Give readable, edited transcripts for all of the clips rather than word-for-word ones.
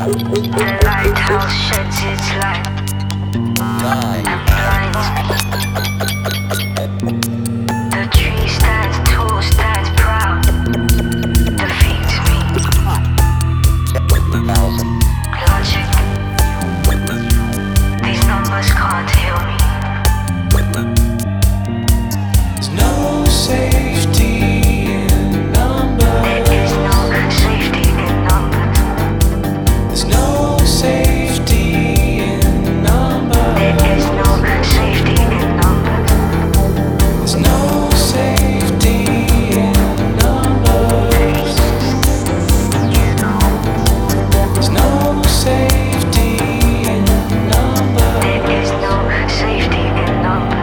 The lighthouse sheds its light and blinds me. The tree stands tall, stands proud, defeats me. Logic, these numbers can't heal me. There's no safety in numbers. There is no safety in numbers. There's no safety in numbers. There is no safety in numbers. There's no safety in numbers. There's no safety in numbers. There is no safety in numbers.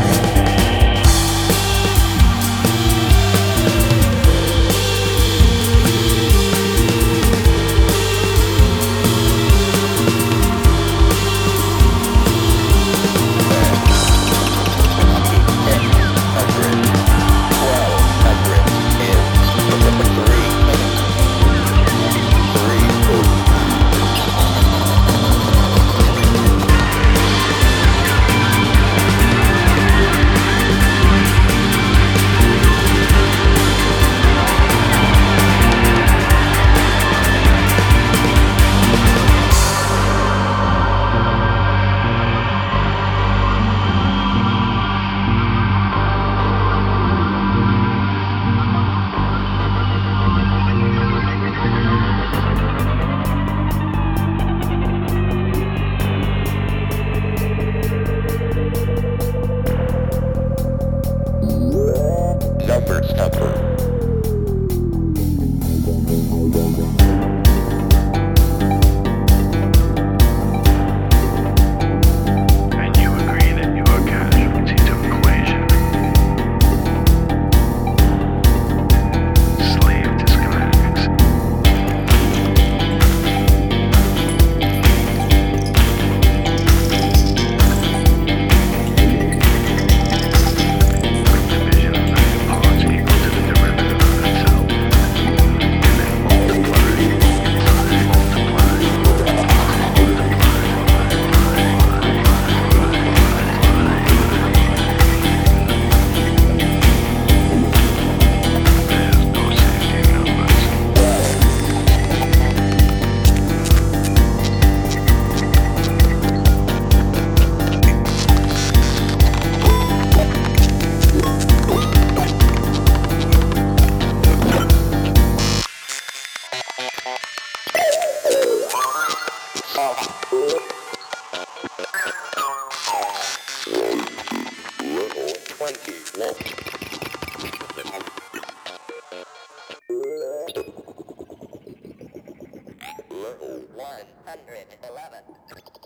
And you agree that you are casualty to equation, slave to schematics. Division of negative parts equal to the derivative of itself, and then multiply, There's no safety in numbers. Level 111.